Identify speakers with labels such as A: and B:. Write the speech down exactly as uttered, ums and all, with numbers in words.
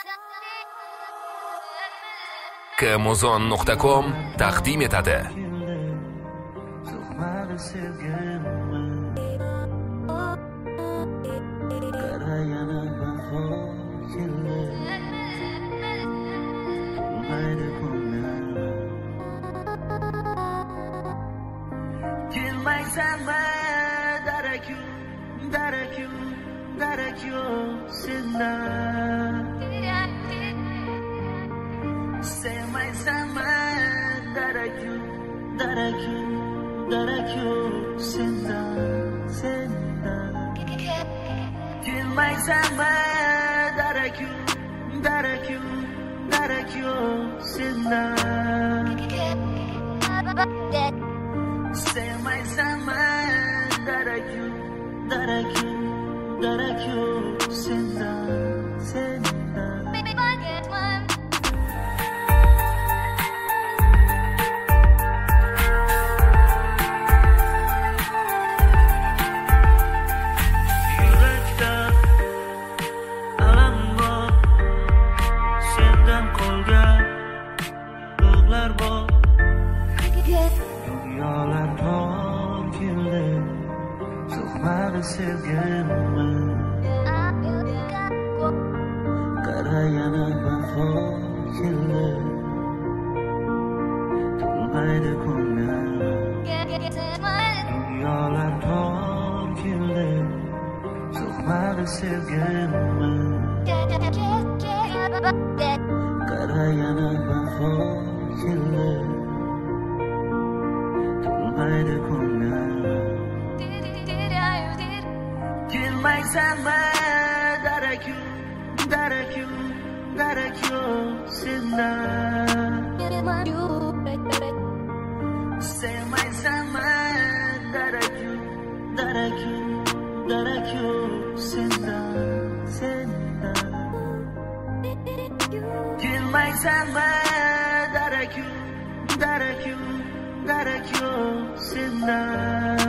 A: kmuzon nuqta com taqdim etadi.
B: Kelmaysanmi darak yo'q, darak yo'q, darak yo'q sendan. Sevmaysanmi darak yo'q, darak yo'q, darak yo'q sendan, sendan. Kelmaysanmi darak yo'q, darak yo'q, darak yo'q sendan. Sevmaysanmi darak yo'q, darak yo'q, darak yo'q sendan, sendan. Yurakda alam bor, sendan qolgan dog'lar bor. Dunyolar tom keldi, so'kmadi sevgimni. Qara yana bahor keldi, to'lmaydi ko'nglim. Dunyolar tom keldi, so'kmadi sevgimni. Qara yana bahor keldi, to'lmaydi ko'nglim. Kelmaysanmi darak yo'q, darak yo'q, darak yo'q sendan. Sevmaysanmi darak yo'q, darak yo'q, darak yo'q sendan, sendan. Kelmaysanmi darak yo'q, darak yo'q, darak yo'q sendan.